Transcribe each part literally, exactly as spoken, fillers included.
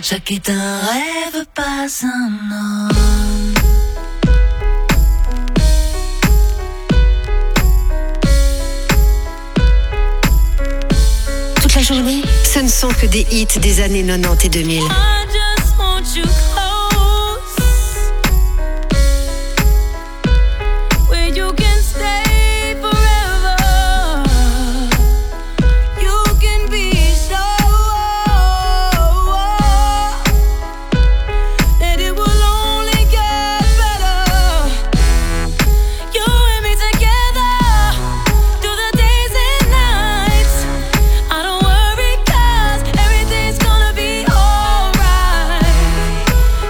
chaque est un rêve, pas un homme. Toute la journée, ce ne sont que des hits des années quatre-vingt-dix et deux mille. I just want you close, where you can stay forever. You can be sure that it will only get better. You and me together through the days and nights. I don't worry 'cause everything's gonna be alright.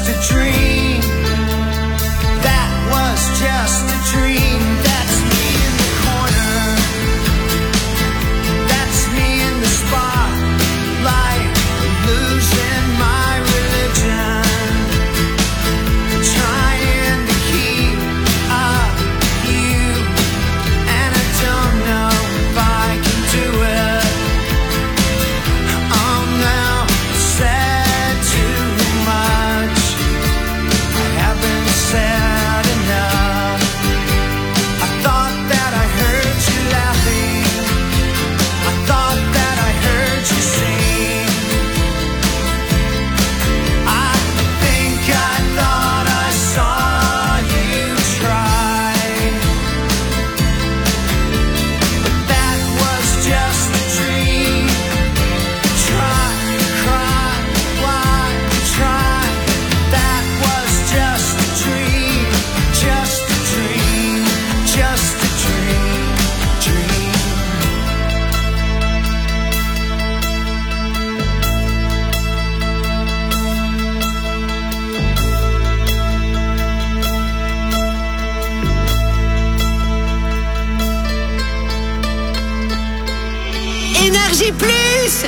just a dream. That was just a dream. That's me in the corner. That's me in the spotlight, losing my religion, trying to keep up you, and I don't know if I can do it. I'm now said too much. I haven't said enough. I thought that I heard you laughing. I thought that I heard you sing. I think I thought I saw you try, but that was just a dream. Try, cry, why try? That was just a dream, just a dream, just a dream, dream. Énergie Plus.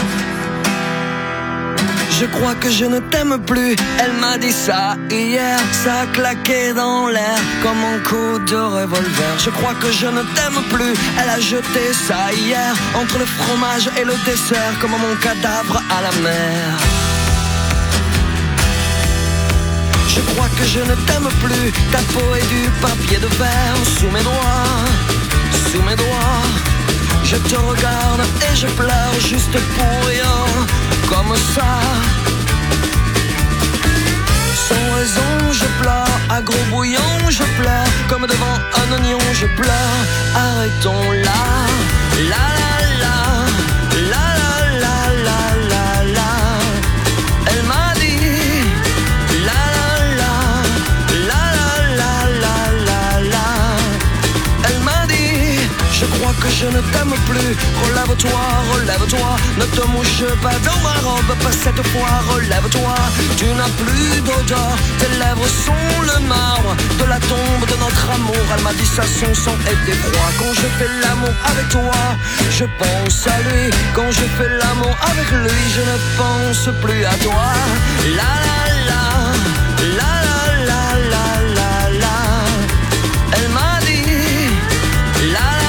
Je crois que je ne t'aime plus. Elle m'a dit ça hier. Ça a claqué dans l'air comme un coup de revolver. Je crois que je ne t'aime plus. Elle a jeté ça hier entre le fromage et le dessert, comme mon cadavre à la mer. Je crois que je ne t'aime plus. Ta peau est du papier de verre sous mes doigts, sous mes doigts. Je te regarde et je pleure juste pour rien, comme ça. Sans raison je pleure, à gros bouillon je pleure, comme devant un oignon je pleure. Arrêtons là, la la la, la la la la la la. Elle m'a dit, la la la, la la la la la la. Elle m'a dit, je crois que je ne t'aime plus. Relève-toi, relève-toi, ne te mouche pas dans ma robe, pas cette fois, relève-toi. Tu n'as plus d'odeur, tes lèvres sont le marbre de la tombe de notre amour. Elle m'a dit ça, son sang était froid. Quand je fais l'amour avec toi, je pense à lui. Quand je fais l'amour avec lui, je ne pense plus à toi. La la la, la la la la la la. Elle m'a dit, la la.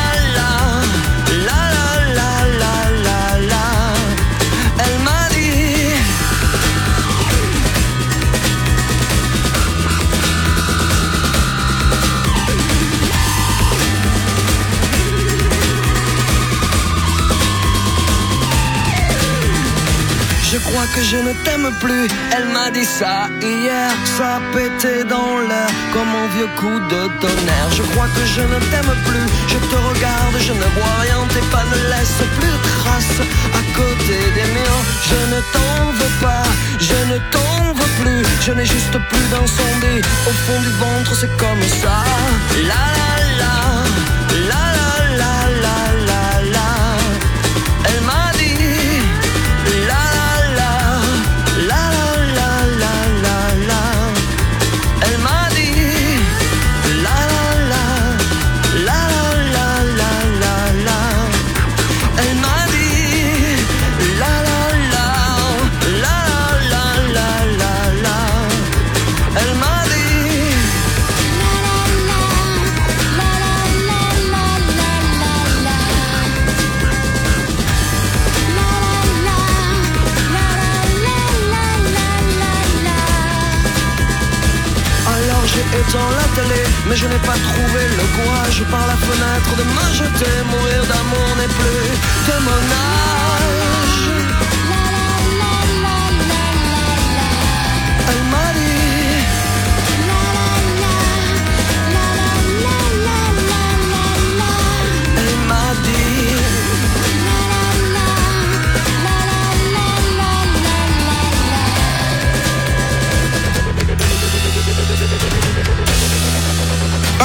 Je crois que je ne t'aime plus. Elle m'a dit ça hier. Ça a pété dans l'air comme un vieux coup de tonnerre. Je crois que je ne t'aime plus. Je te regarde, je ne vois rien. Tes pas ne laissent plus de traces à côté des murs. Je ne t'en veux pas, je ne t'en veux plus. Je n'ai juste plus d'incendie au fond du ventre, c'est comme ça. La la la, la la la la la la. Elle m'a dit, la la la la la la la. Elle m'a dit, la la la la la la la. Elle m'a dit, la la la la la la la la. Elle m'a dit, j'ai éteint la télé, mais je n'ai pas trouvé le courage par la fenêtre de me jeter. Mourir d'amour n'est plus de mon âge. Elle m'a dit, elle m'a dit,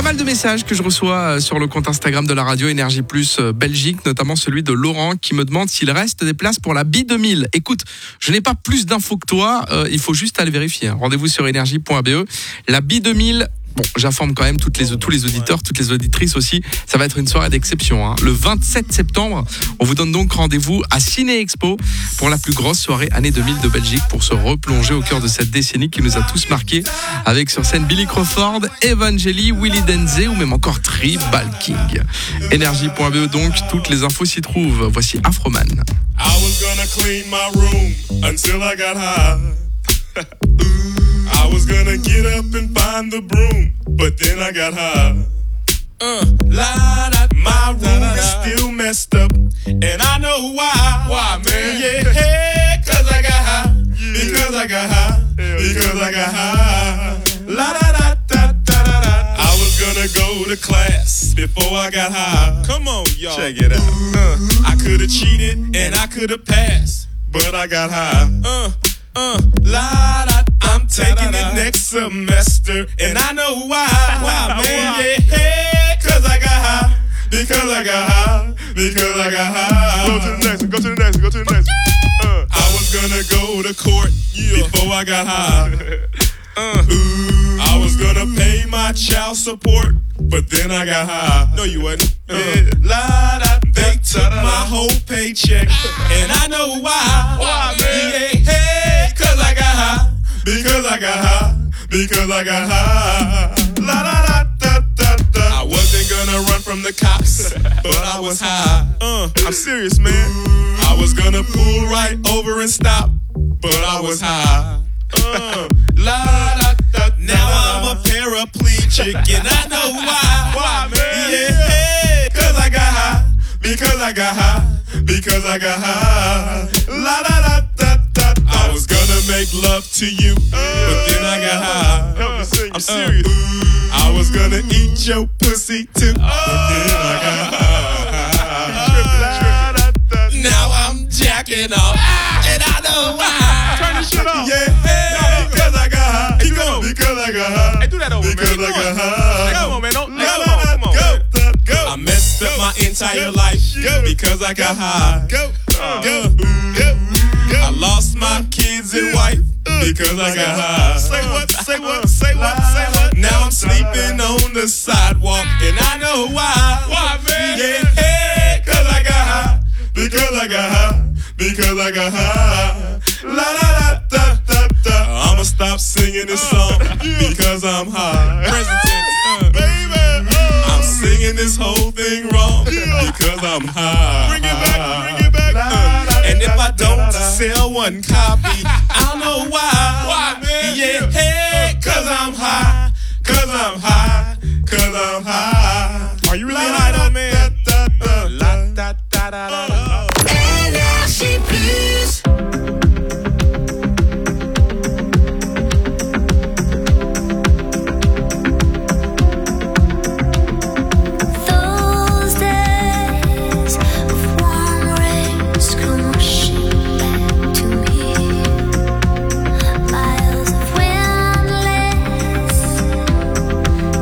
mal de messages que je reçois sur le compte Instagram de la radio Énergie Plus Belgique, notamment celui de Laurent qui me demande s'il reste des places pour la B deux mille. Écoute, je n'ai pas plus d'infos que toi, euh, il faut juste aller vérifier. Rendez-vous sur énergie point b e. La B deux mille, bon, j'informe quand même toutes les, tous les auditeurs, toutes les auditrices aussi, ça va être une soirée d'exception. Hein. Le vingt-sept septembre, on vous donne donc rendez-vous à Ciné Expo pour la plus grosse soirée année deux mille de Belgique, pour se replonger au cœur de cette décennie qui nous a tous marqués, avec sur scène Billy Crawford, Evangeli, Willy Denzé ou même encore Tribal King. énergie point b e donc, toutes les infos s'y trouvent. Voici Afroman. I was gonna clean my room until I got high. I was gonna get up and find the broom, but then I got high. Uh, la, da, my room is still messed up, and I know why. Why, man? Yeah, cause I got high. Because I got high. Because I got high. La da da da da da da. I was gonna go to class before I got high. Come on, y'all. Check it out. Uh, I could've cheated and I could've passed, but I got high. Uh, uh, la da. I'm taking it next semester, and I know why. Why, man? Yeah, cause I got high. Because I got high. Because I got high. Go to the next one. Go to the next one. Go to the next one. Uh, I was gonna go to court before I got high. Uh, ooh, I was gonna pay my child support, but then I got high. No, you wasn't. Uh, la, da, they took my whole paycheck, and I know why. Why, man? Yeah, hey, cause I got high. Because I got high. Because I got high. La da da da da da. I wasn't gonna run from the cops, but I was high. Uh, I'm serious, man. I was gonna pull right over and stop, but I was high. Uh, la da da. Now I'm a paraplegic, and I know why. Why, man? Yeah, cause I got high. Because I got high. Because I got high. La da da da da. I was gonna make love to you, but then I got high. Help me sing, I'm serious. I was gonna eat your pussy too, but then I got high. Now I'm jacking off, and I know why. Turn this shit off. Yeah, because I got high. Keep going. Because I got high. Hey, do that over, because man. Because I got high. Come on, man. Don't, come on, come on. Go, go. I messed up my entire life because I got high. Go, go, go. I lost my kids and wife because I got high. Say what, say what, say what, say what. Now I'm sleeping on the sidewalk, and I know why. Why, man? Yeah, hey, cause I got high. Because I got high. Because I got high. La da da da da da. I'ma stop singing this song because I'm high. Present tense, uh, baby. Oh. I'm singing this whole thing wrong because I'm high. Bring it back, bring it back. Uh, and if I don't sell one copy, I don't know why. Why, man? Yeah, hey, cause I'm high. Cause I'm high. Cause I'm high. Are you really high though, man? La da da da da da. Énergie Plus.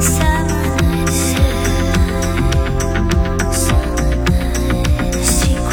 Secret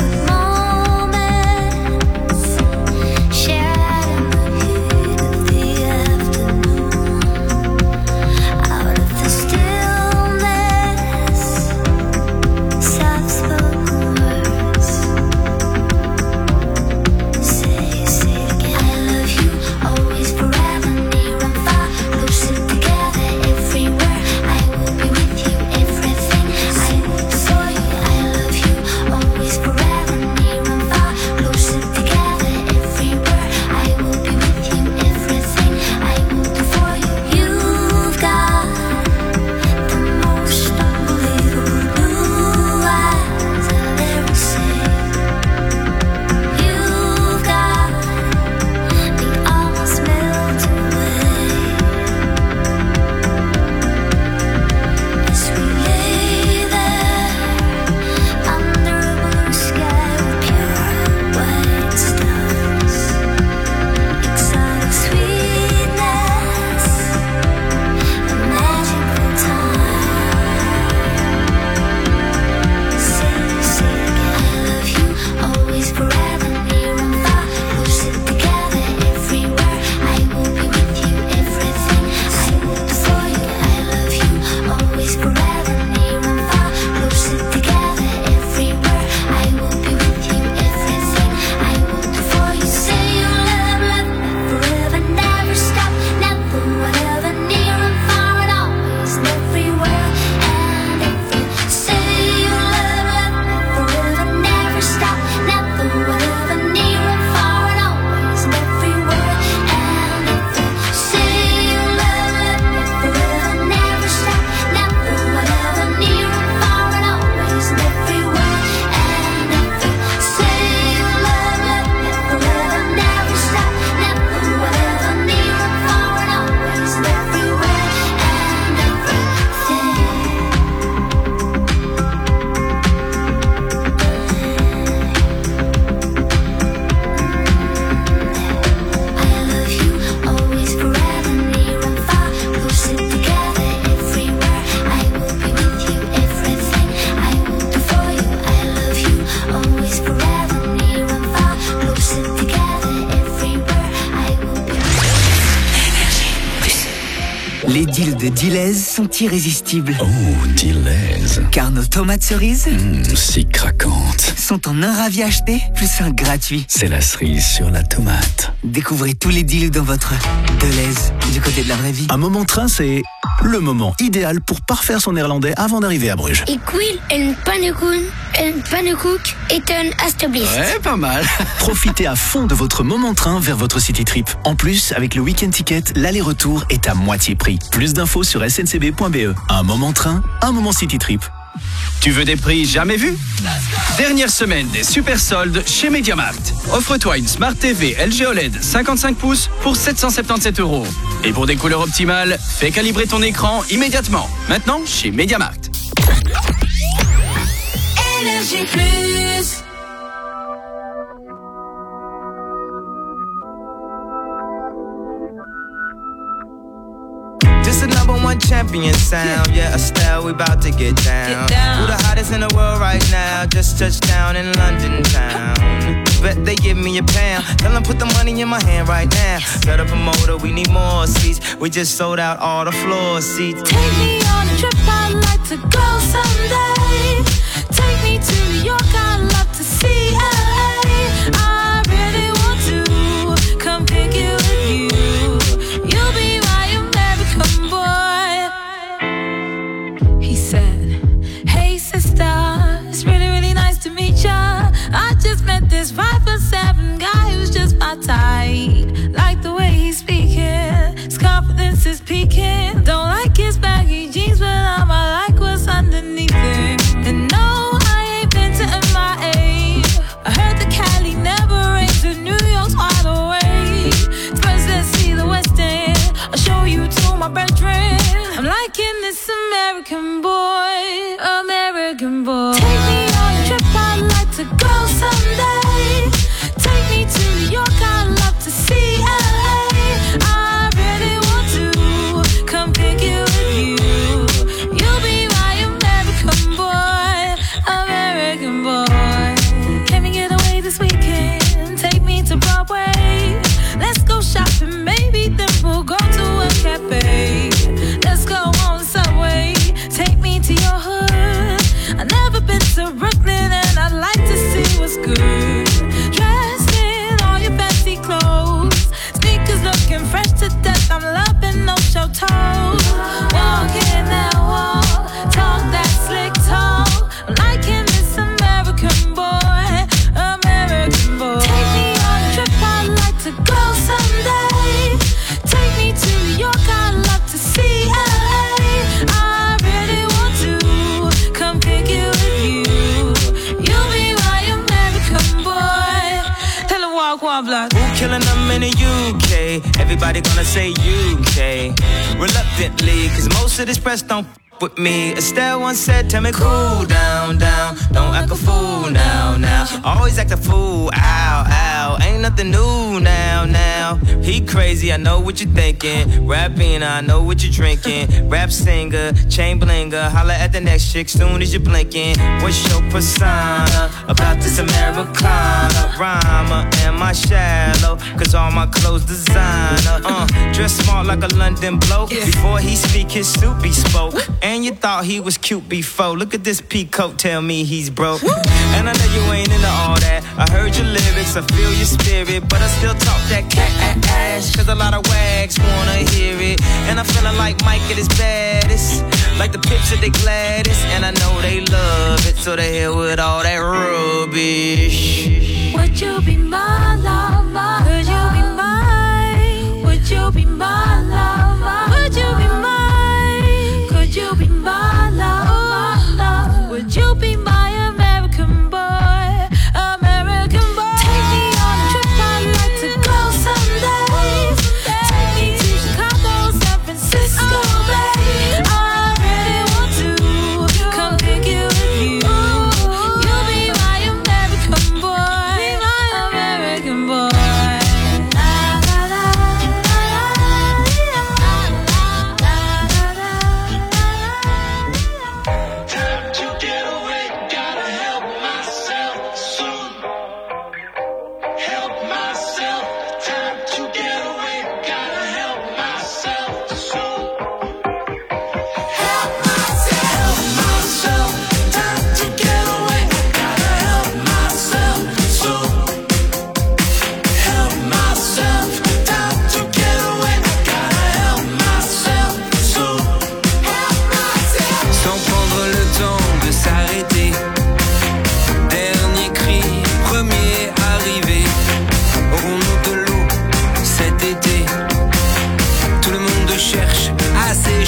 Les deals de Deleuze sont irrésistibles. Oh, Deleuze. Car nos tomates cerises Mmh, si craquantes. sont en un ravi acheté, plus un gratuit. C'est la cerise sur la tomate. Découvrez tous les deals dans votre Deleuze, du côté de la vraie vie. Un moment train, c'est le moment idéal pour parfaire son néerlandais avant d'arriver à Bruges. Ik wil een pannenkoek, een pannenkoek eten alstublieft. Ouais, pas mal. Profitez à fond de votre moment train vers votre city trip. En plus, avec le week-end ticket, l'aller-retour est à moitié prix. Plus d'infos sur s n c b point b e. Un moment train, un moment city trip. Tu veux des prix jamais vus? Dernière semaine des super soldes chez MediaMarkt. Offre-toi une Smart T V L G O L E D cinquante-cinq pouces pour sept cent soixante-dix-sept euros. Et pour des couleurs optimales, fais calibrer ton écran immédiatement. Maintenant, chez MediaMarkt. Énergie Plus. This the number one champion sound. Yeah, Estelle, we about to get down. Get down. Who the hottest in the world right now? Just touched down in London town. Bet they give me a pound. Tell them put the money in my hand right now. Got a promoter, we need more seats. We just sold out all the floor seats. Take me on a trip, I'd like to go someday. Take me to New York, I'd love to see L A. I really want to come pick you with you. You'll be my American boy. He said, hey sister, it's really, really nice to meet ya. I just met this five foot seven guy who's just my type. Like the way he's speaking, his confidence is peaking. Don't like his baggy jeans, but I'ma like what's underneath it. And no, I ain't been to M I A. I heard the Cali never rains, and New York's wide awake. First, let's see the West End. I'll show you to my bedroom. I'm liking this American boy, American boy. Take me on a trip, I'd like to go someday. Take me to New York, I'd love to see L A. I really want to come pick you with you. You'll be my American boy, American boy. Can we get away this weekend? Take me to Broadway. Let's go shopping, maybe then we'll go to a cafe. Let's go on the subway. Take me to your hood. I've never been to Brooklyn and I'd like to see what's good. Dressed in all your fancy clothes, sneakers looking fresh to death. I'm loving no show toes. Walking that wall, talk that slick talk. I'm liking this American boy, American boy. Take me on a trip, I'd like to go someday. Take me to New York, I'd love to see L A. I really want to come pick you with you. You'll be my American boy. Tell him walk one block. Who killing them in the U K? Everybody gonna say U K. Reluctantly, cause most of this press don't f- with me. Estelle once said, tell me cool down, down. Don't act a fool now, now. Always act a fool, ow, ow. Ain't nothing new now, now. He crazy, I know what you're thinking. Rapping, I know what you're drinking. Rap singer, chain blinger. Holla at the next chick soon as you're blinking. What's your persona about this Americana? Rhymer, am I shallow? Cause all my clothes designer. Uh, dress smart like a London bloke. Before he speak, his suit be spoke. And you thought he was cute before. Look at this peacoat, tell me he's broke. And I know you ain't into all that. I heard your lyrics, I feel your spirit. But I still talk that cat ass. Cause a lot of wags wanna hear it. And I'm feeling like Mike at his baddest. Like the picture they gladdest. And I know they love it. So they hell with all that rubbish. Would you be my lover? Could you be mine? Would you be my lover? Would you be mine? Could you be my lover? Would you be my American boy? American boy. Take me on a trip, I'd like to go someday. Take me to Chicago, San Francisco, babe. I really want to come pick you with you. You'll be my American boy, my American boy.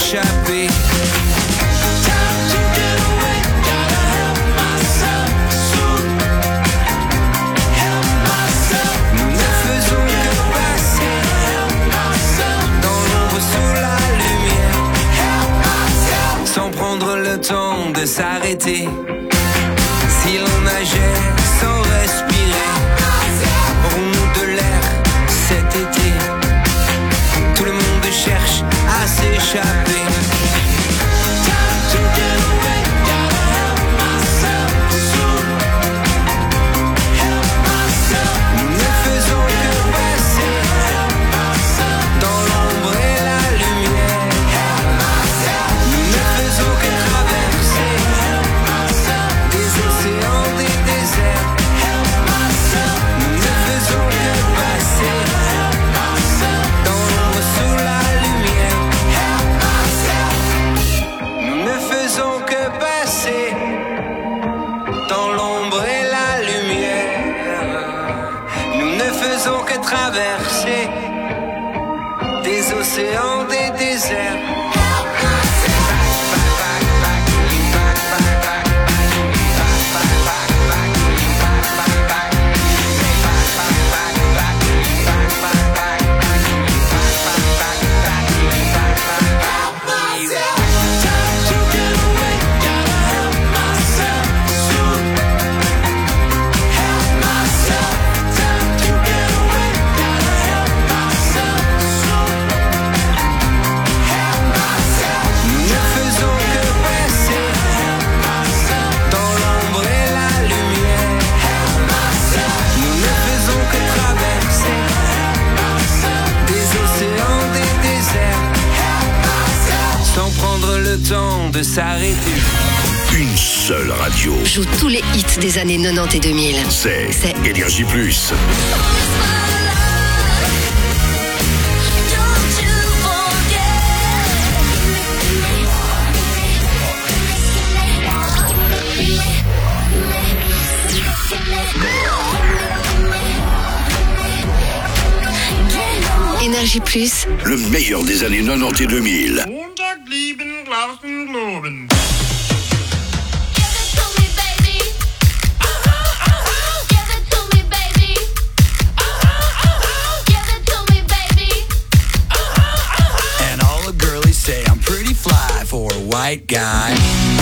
s'échapper. Nous ne faisons que passer dans l'ombre sous la lumière, sans prendre le temps de s'arrêter. Si l'on nageait sans respirer, aurons-nous de l'air cet été? Tout le monde cherche à s'échapper. Nous ne faisons que passer dans l'ombre et la lumière. Nous ne faisons que traverser des océans, des déserts. Nous ne faisons que passer dans l'ombre sous la lumière. Nous ne faisons que passer dans l'ombre et la lumière. Nous ne faisons que traverser des océans, des déserts. Nous ne faisons que passer dans l'ombre et la lumière. Nous ne faisons que traverser des océans, des déserts, sans prendre le temps de s'arrêter. Une seule radio. Joue tous les hits des années quatre-vingt-dix et deux mille. C'est C'est Énergie Plus. Énergie Plus, Le meilleur des années quatre-vingt-dix et deux mille. And all the girlies say I'm pretty fly for a white guy.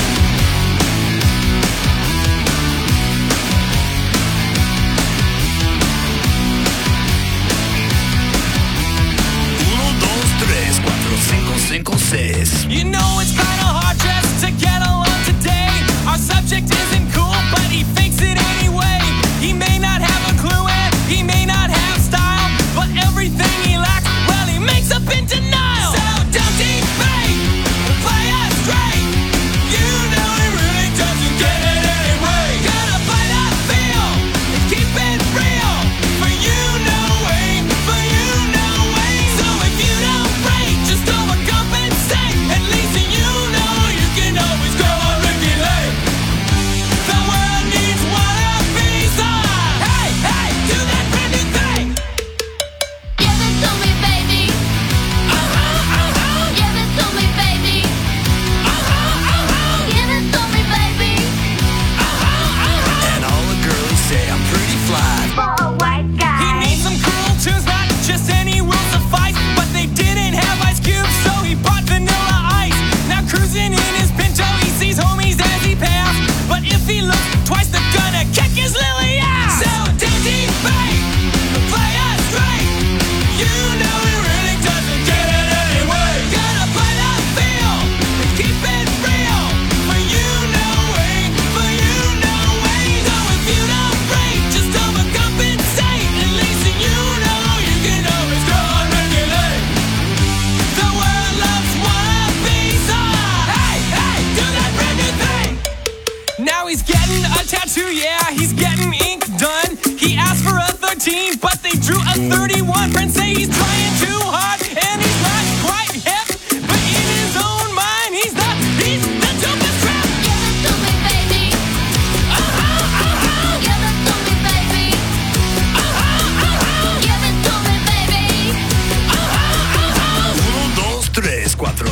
Uno, dos, tres, cuatro, cinco, cinco, seis. You know it's kinda hard just to get along today. Our subject isn't cool, but he thinks it anyway. He may not have a clue and he may not have style, but everything he lacks, well, he makes up in denial. So don't debate, play us straight. You know he really doesn't get it anyway. Gotta fight that feel and keep it real. For you, no way, for you, no way. So if you don't break, just overcompensate. At least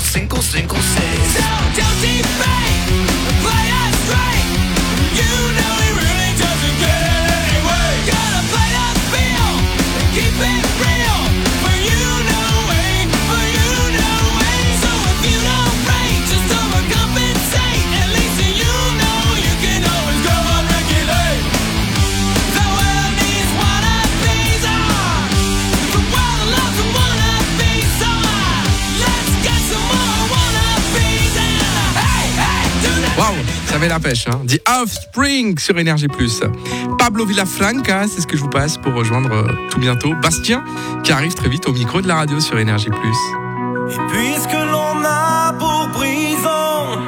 cinco, cinco, seis. So don't defame, play us straight. You know he really doesn't get it anyway. Gotta play the field and keep it real. For you know Wayne, for you know Wayne. So if you don't rate, just overcompensate. At least you know you can always go on regulate. The world needs wannabes, ah. The world loves some wannabes, so ah. Let's get some more wannabes and hey, hey, do that. Waouh, ça avait la pêche, hein. The Offspring sur Énergie Plus. Pablo Villafranca, c'est ce que je vous passe pour rejoindre euh, tout bientôt Bastien, qui arrive très vite au micro de la radio sur Énergie Plus. Et puisque l'on a pour prison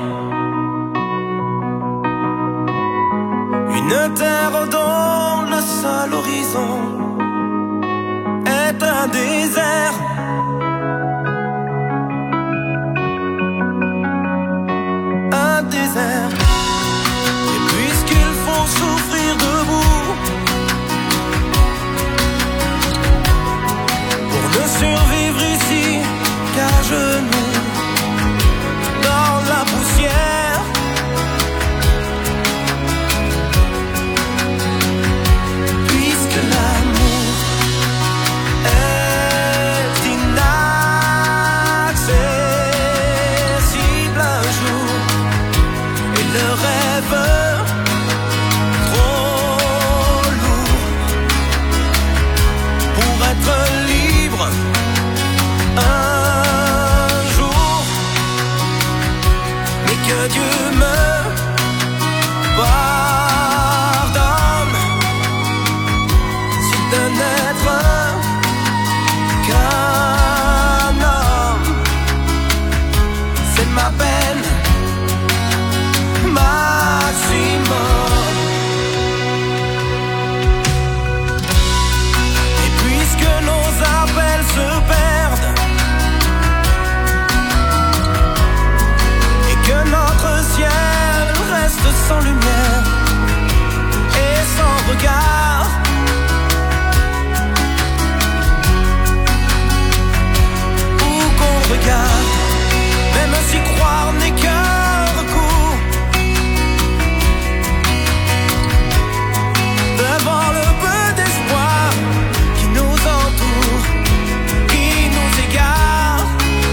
une terre dont le seul horizon est un désert, un désert. Et puisqu'il faut souffrir debout pour ne survivre ici qu'à genoux dans la poussière, puisque l'amour est inaccessible un jour et le rêve trop lourd pour être libre un jour, mais que Dieu me pardonne si de n'être qu'un homme, c'est ma peine maximum. Et puisque nos appels se perdent et que notre ciel reste sans lumière et sans regard, où qu'on regarde, même si croire n'est qu'un recours, devant le peu d'espoir qui nous entoure, qui nous égare,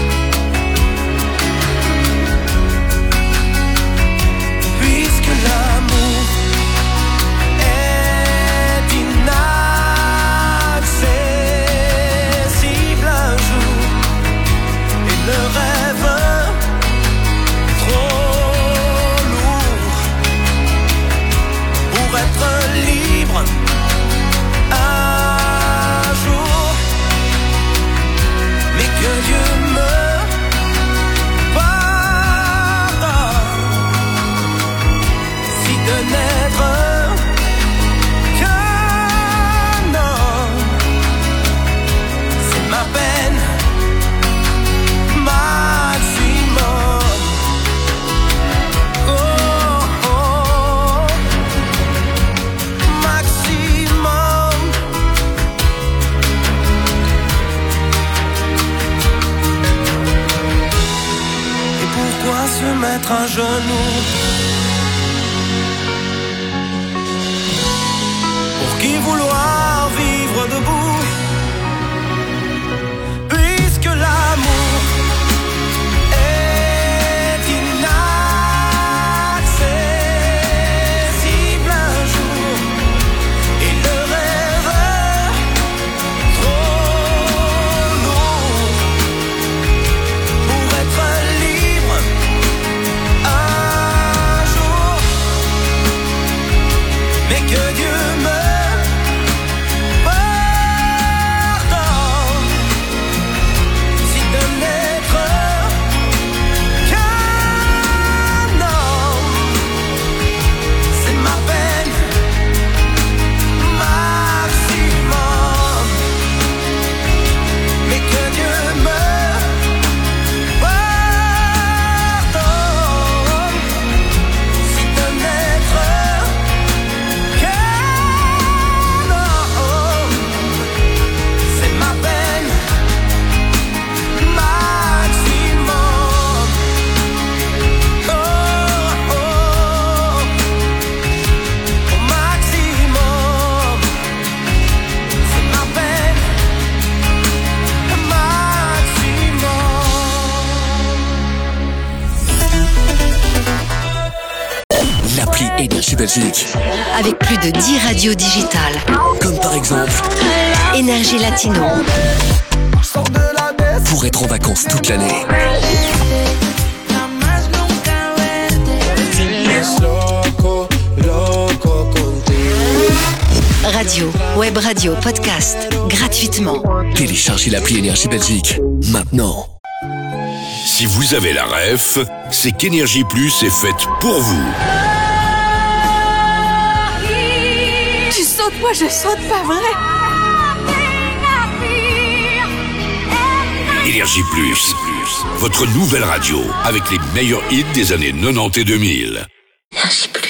puisque l'amour est inaccessible un jour et le rêve trop lourd pour être libre un jour, mais que Dieu me pardonne si de n'être qu'un homme, c'est ma peine maximum. Oh, oh, maximum. Et pourquoi se mettre à genoux? Pour qui vouloir vivre debout? Puisque l'amour est inaccessible un jour et le rêve trop lourd pour être libre un jour, mais que Dieu me pardonne Belgique. Avec plus de dix radios digitales. Comme par exemple Énergie Latino. Pour être en vacances toute l'année. Radio, web radio, podcast, gratuitement. Téléchargez l'appli Énergie Belgique, maintenant. Si vous avez la ref, c'est qu'Énergie Plus est faite pour vous. Tu sautes, moi je saute, pas vrai? Énergie Plus, votre nouvelle radio avec les meilleurs hits des années quatre-vingt-dix et deux mille. Énergie Plus.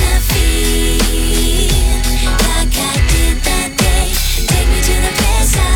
Take me to the place I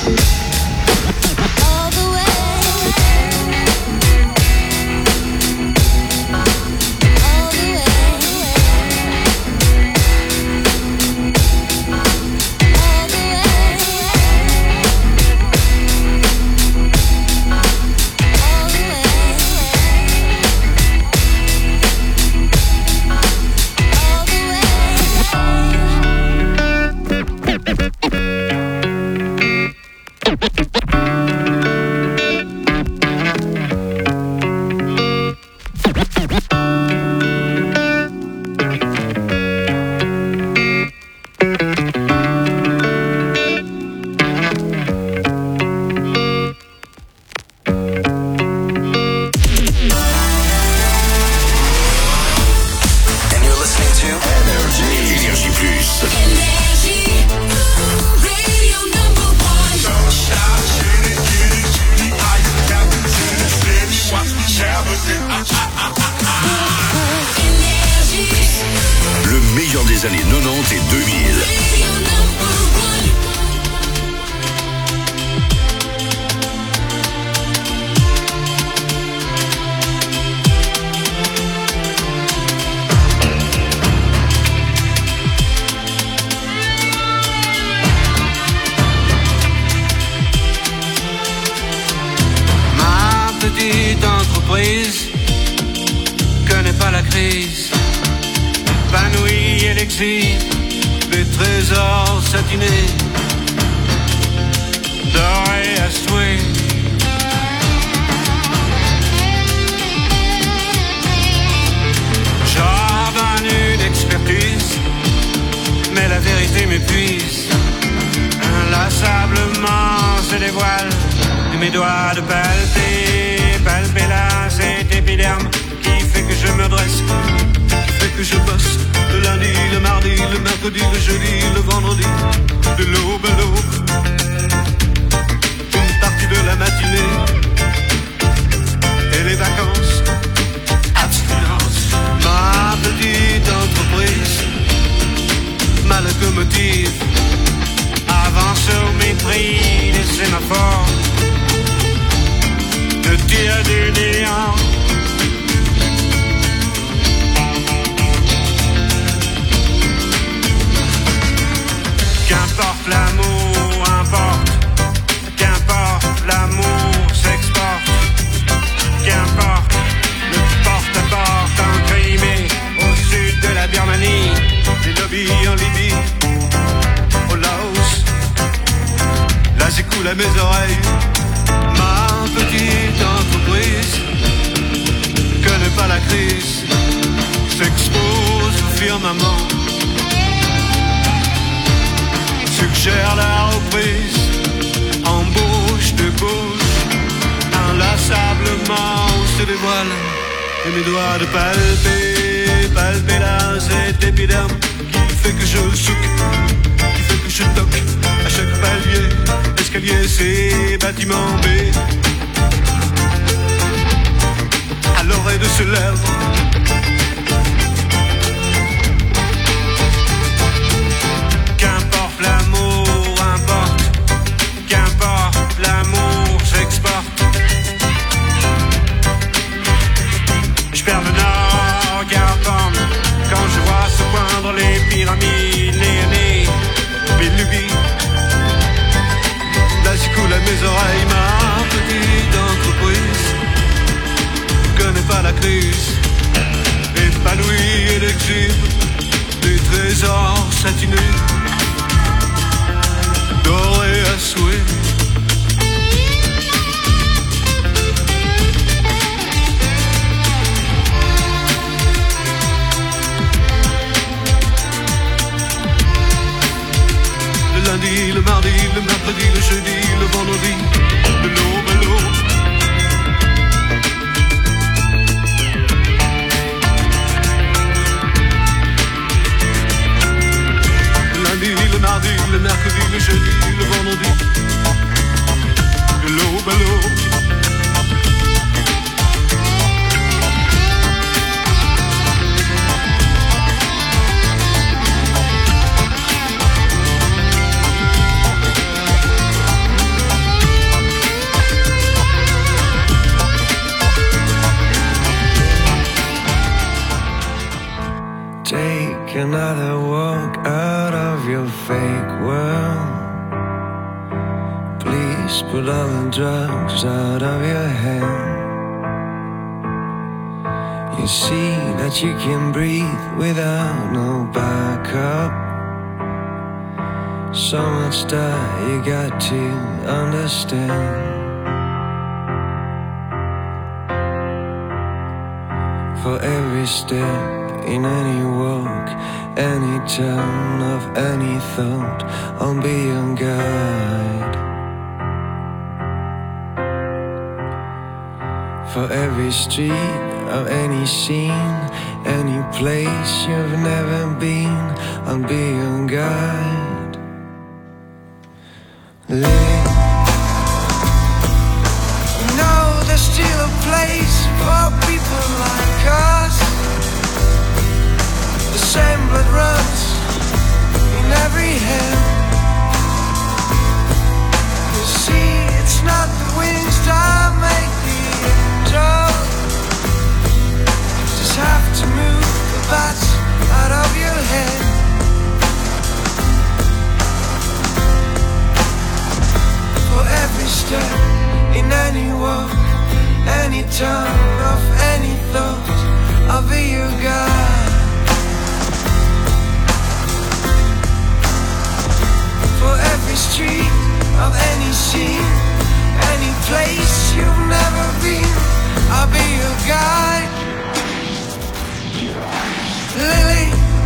des années quatre-vingt-dix et deux mille. Ma petite entreprise connaît pas la crise, épanouie et l'exil, des trésors satinés, dorés à souhait. J'ordonne une expertise, mais la vérité m'épuise. Inlassablement se dévoile mes doigts de palper, palper là cet épiderme qui fait que je me dresse, qui fait que je bosse le lundi, le mardi, le mercredi, le jeudi, le vendredi, de l'aube à l'aube, une partie de la matinée et les vacances, abstinence. Ma petite entreprise, ma locomotive avance au mépris des sémaphores, de tir du néant. Qu'importe l'amour, importe. Qu'importe l'amour s'exporte. Qu'importe le porte-à-porte en Crimée, au sud de la Birmanie, des lobbies en Libye, au Laos. Là j'écoule à mes oreilles. Ma petite entreprise connaît pas la crise, s'expose au firmament, suggère la reprise, embauche, débauche, inlassablement se dévoile, et mes doigts de palper, palper là cet épiderme qui fait que je souque, qui fait que je toque à chaque palier, escalier, c'est bâtiment B, à l'oreille de ce lèvre. Qu'importe l'amour, importe. Qu'importe l'amour s'exporte. Je perds le nord, Garpam, quand je vois se poindre les pyramides, les nez, mes lubies. Là j'écoule à mes oreilles, ma petite entreprise connaît pas la crise, épanouie et l'exhibe des trésors satinés, dorés à souhait. Le lundi, le mardi, le mercredi, le jeudi, le vendredi, de l'aube à l'aube. Le another walk out of your fake world. Please put all the drugs out of your head. You see that you can breathe without no backup. So much that you got to understand. For every step in any walk, any turn of any thought, I'll be your guide. For every street of any scene, any place you've never been, I'll be your guide. Lily, you know there's still a place for people like us. The same blood runs in every hand. You see, it's not the wings that make the angel. Just have to move the bats out of your head. For every step in any walk, any turn of any thought, I'll be your guide. For every street of any scene, any place you've never been, I'll be your guide. Lily,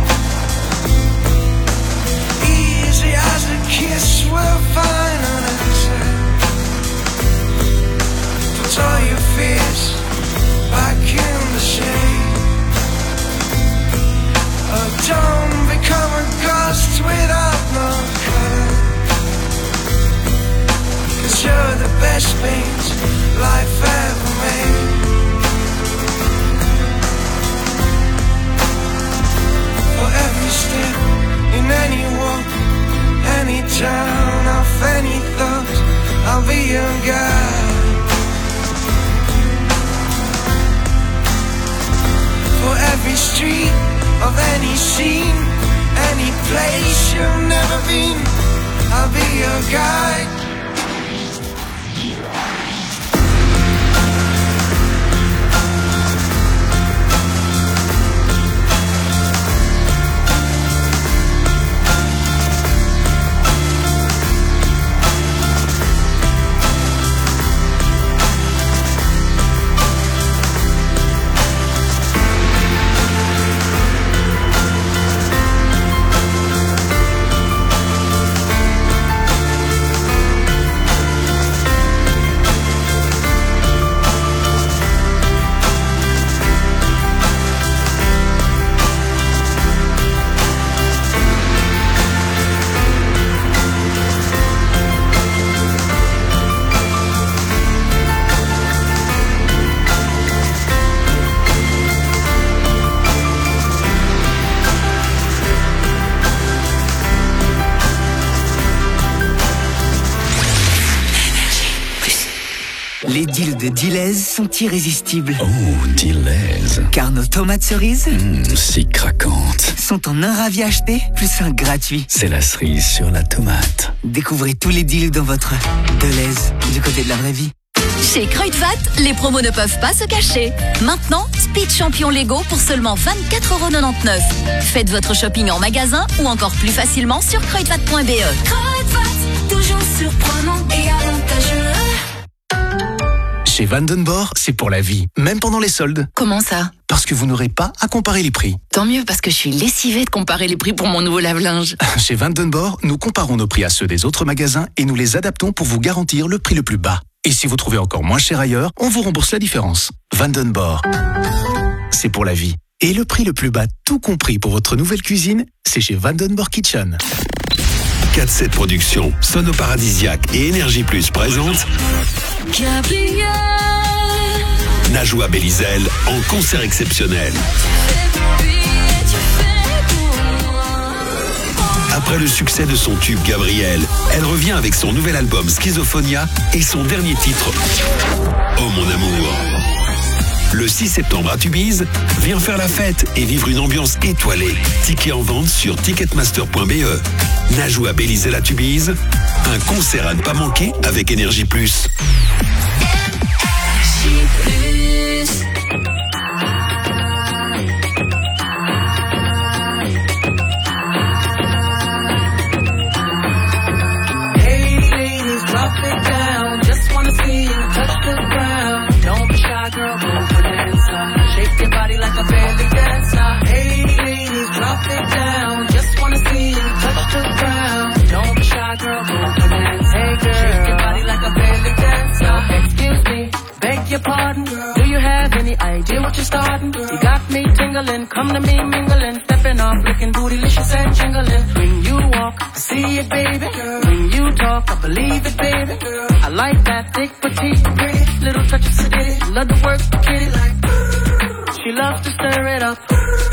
easy as a kiss, we'll find an answer. Put all your fears back in the shade. Oh, don't become a ghost without no color. Cause you're the best paint life ever made. For every step in any walk, any turn of any thought, I'll be your guide. For every street of any scene, any place you've never been, I'll be your guide. Les deals de Delez sont irrésistibles. Oh, Delez. Car nos tomates cerises, mmh, si craquantes, sont en un ravi acheté, plus un gratuit. C'est la cerise sur la tomate. Découvrez tous les deals dans votre Delez, du côté de la vraie vie. Chez Kruidvat, les promos ne peuvent pas se cacher. Maintenant, Speed Champion Lego pour seulement vingt-quatre euros quatre-vingt-dix-neuf. Faites votre shopping en magasin ou encore plus facilement sur kruidvat point b e. Kruidvat, toujours surprenant et avantageux. Chez Vandenborg, c'est pour la vie, même pendant les soldes. Comment ça? Parce que vous n'aurez pas à comparer les prix. Tant mieux, parce que je suis lessivée de comparer les prix pour mon nouveau lave-linge. Chez Vandenborg, nous comparons nos prix à ceux des autres magasins et nous les adaptons pour vous garantir le prix le plus bas. Et si vous trouvez encore moins cher ailleurs, on vous rembourse la différence. Vandenborg, c'est pour la vie. Et le prix le plus bas, tout compris pour votre nouvelle cuisine, c'est chez Vandenborg Kitchen. quatre sept Productions, Sonoparadisiaque et Énergie Plus présente Gabriel, Najwa Belizel en concert exceptionnel. Après le succès de son tube Gabriel, elle revient avec son nouvel album Schizophonia et son dernier titre, Oh mon amour. Le six septembre à Tubize, viens faire la fête et vivre une ambiance étoilée. Tickets en vente sur ticketmaster point b e. Najou à Belize la Tubize, un concert à ne pas manquer avec Énergie Plus. Girl, go bonanza. Shake your body like a belly dancer. Hey, ladies, drop it down. Just wanna see you touch the ground. Don't be shy, girl, go bonanza. Hey, girl, shake your body like a belly dancer. Excuse me, beg your pardon, girl. Do you have any idea what you're starting? You got me tingling, come to me mingling, stepping off, looking bootylicious and jingling. When you walk, I see it, baby. When you talk, I believe it, baby. I like that thick, petite, pretty, little touch of sedity. Love to work the kitty like. She loves to stir it up.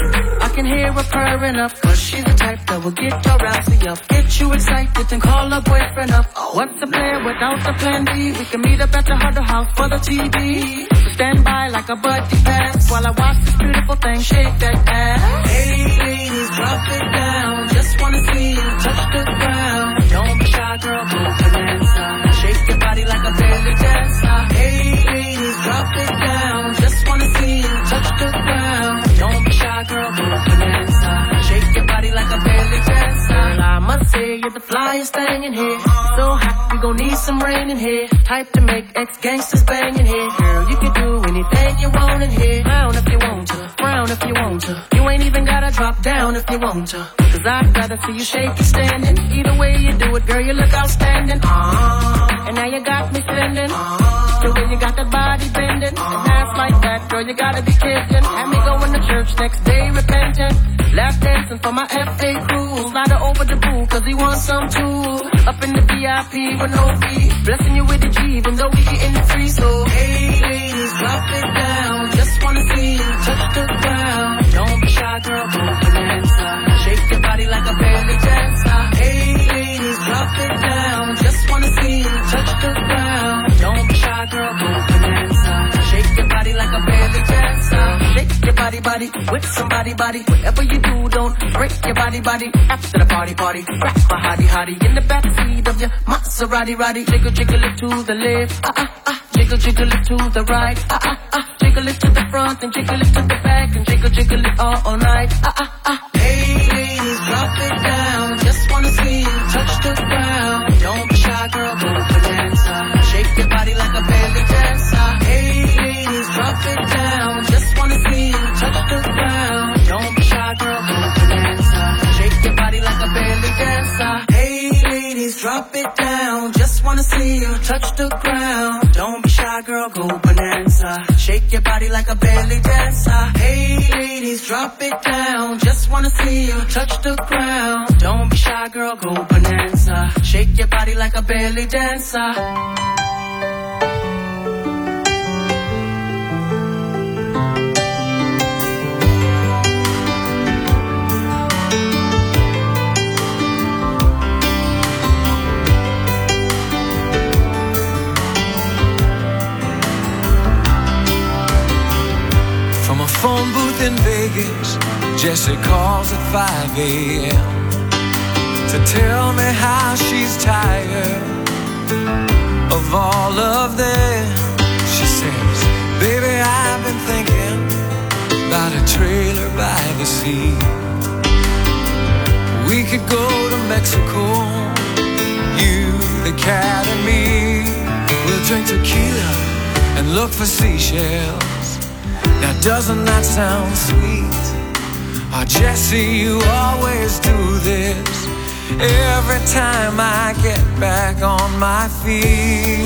I can hear her purring up, cause she's the type that will get your rousey up, get you excited and call her boyfriend up. What's the plan without the plan B? We can meet up at the Huddle House for the T V. Stand by like a buddy pass while I watch this beautiful thing shake that ass. Hey ladies, drop it down. Just wanna see you touch the ground. Don't be shy, girl, go bonanza. Shake your body like a belly dancer. Hey ladies, drop it down. Just wanna see you touch the ground. Don't be shy, girl, go bonanza. Shake your body like a belly dancer. Girl, I must say you're the flyest thing in here. So hot, we gon' need some rain in here. Type to make ex-gangsters bang in here. Girl, you can do anything you want in here. Frown if you want to, frown if you want to. You ain't even gotta drop down if you want to. Cause I'd rather see you shake it standing. Either way you do it, girl, you look outstanding. Uh-huh. And now you got me feeling. Uh-huh. The way you got that body bending. And ass like that, girl, you gotta be kidding. Had me going to church next day repentant. Lap dancing for my F A crew. Slide her over the pool cause he wants some too. Up in the V I P with no fee. Blessing you with the G even though we getting it free. So hey ladies, drop it down. Just wanna see you touch the ground. Don't be shy, girl, go bonanza. Shake your body like a belly dancer. Hey ladies, drop it down. Just wanna see you touch the ground. Don't be shy, girl, go bonanza. Shake your body like a belly dancer. Shake your body, body with somebody, body. Whatever you do, don't break your body, body. After the party, party, rock my hottie, hottie in the backseat of your Maserati, roddy. Jiggle, jiggle it to the left, ah ah ah. Jiggle, jiggle it to the right, ah ah ah. Jiggle it to the front and jiggle it to the back and jiggle, jiggle it all, all night, ah ah ah. Hey ladies, drop it down. Just wanna see you touch the ground. Don't be shy, girl, go bonanza. Shake your body like a belly dancer. Hey ladies, drop it down. Just wanna see you touch the ground. Don't be shy, girl, go bonanza. Shake your body like a belly dancer. Hey ladies, drop it down. Just wanna see you touch the ground. Don't be shy, girl, go bonanza. Shake your body like a belly dancer. Hey ladies, drop it down. Just wanna see you touch the ground. Don't be shy, girl, go bonanza. Shake your body like a belly dancer. Phone booth in Vegas, Jessie calls at five a m to tell me how she's tired of all of them. She says, baby, I've been thinking about a trailer by the sea. We could go to Mexico, you, the cat and me. We'll drink tequila and look for seashells. Now doesn't that sound sweet? Oh, Jessie, you always do this every time I get back on my feet.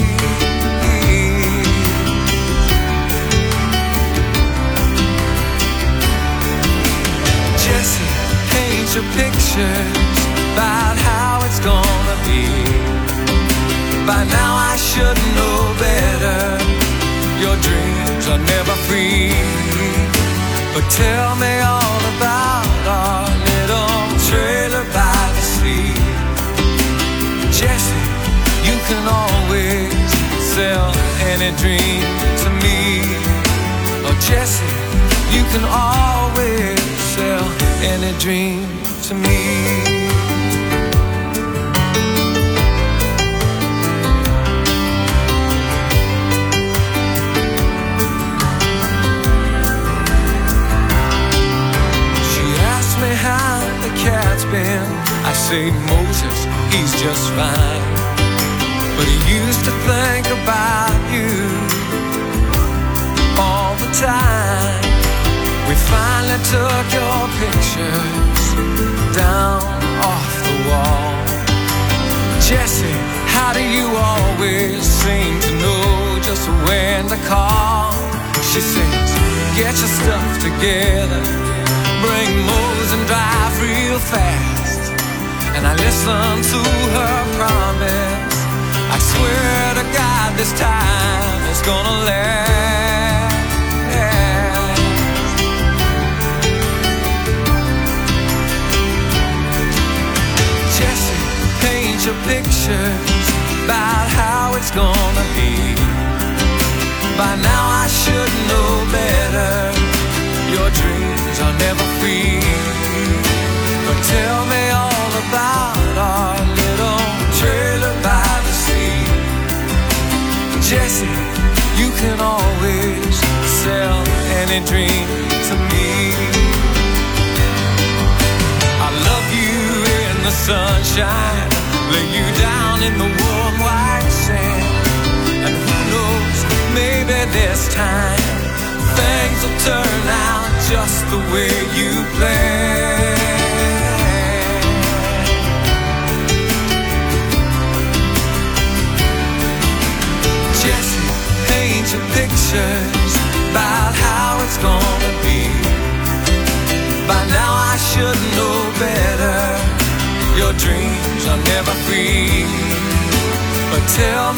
Jessie, paint your pictures about how it's gonna be. By now I should know better. Your dreams are never free. But tell me all about our little trailer by the sea. Jessie, you can always sell any dream to me. Oh, Jesse, you can always sell any dream to me. Me how the cat's been. I say Moses, he's just fine, but he used to think about you all the time. We finally took your pictures down off the wall. Jesse, how do you always seem to know just when to call? She says, get your stuff together, bring Mose and drive real fast. And I listen to her promise. I swear to God this time it's gonna last. Jesse, paint your pictures about how it's gonna be. By now I should know better. Your dreams are never free. But tell me all about our little trailer by the sea. Jesse, you can always sell any dream to me. I love you in the sunshine, lay you down in the warm white sand. And who knows, maybe this time things will turn out just the way you planned. Jesse, paint your pictures about how it's gonna be. By now I should know better. Your dreams are never free. But tell me